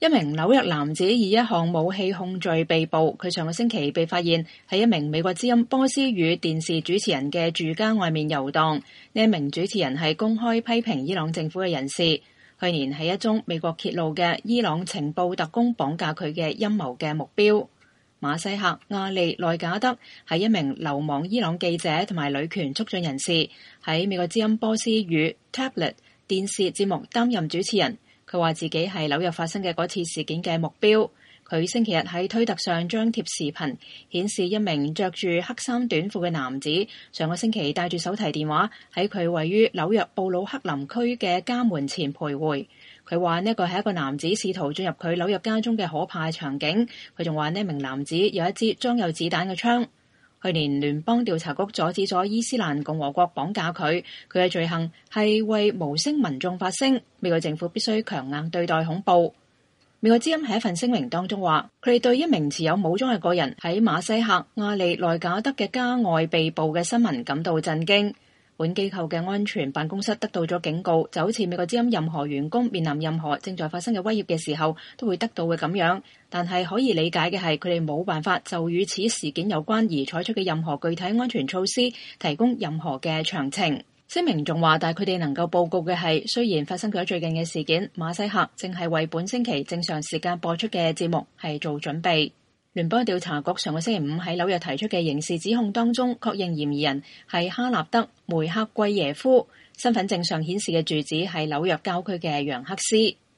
一名紐約男子以一項武器控罪被捕，佢上個星期被發現喺一名美國之音波斯語電視主持人嘅住家外面遊蕩。呢一名主持人係公開批評伊朗政府嘅人士。去年係一宗美國揭露嘅伊朗情報特工綁架佢嘅陰謀嘅目標。馬西克·阿利內賈德係一名流亡伊朗記者同埋女權促進人士，喺美國之音波斯語 Tablet 電視節目擔任主持人。佢話自己係紐約發生嘅嗰次事件嘅目標。佢星期日喺推特上張貼視頻，顯示一名着住黑衫短褲嘅男子上個星期帶住手提電話喺佢位於紐約布魯克林區嘅家門前徘徊。佢話呢個係一個男子試圖進入佢紐約家中嘅可怕場景。佢仲話呢名男子有一支裝有子彈嘅槍。去年聯邦調查局阻止咗伊斯蘭共和國綁架佢，佢嘅罪行係為無聲民眾發聲。美國政府必須強硬對待恐怖。美國之音喺一份聲明當中話，佢哋對一名持有武裝嘅個人喺馬西克·阿利內賈德嘅家外被捕嘅新聞感到震驚。本機構嘅安全辦公室得到咗警告，就好似美國之音任何員工面臨任何正在發生嘅威脅嘅時候都會得到嘅咁樣。但係可以理解嘅係，佢哋冇辦法就與此事件有關而採取嘅任何具體安全措施提供任何嘅詳情。聲明仲話，但係佢哋能夠報告嘅係，雖然發生咗最近嘅事件，馬西克正係為本星期正常時間播出嘅節目係做準備。聯邦調查局上個星期五喺紐約提出嘅刑事指控當中，確認嫌疑人係哈納德·梅克貴耶夫，身份證上顯示嘅住址係紐約郊區嘅楊克斯。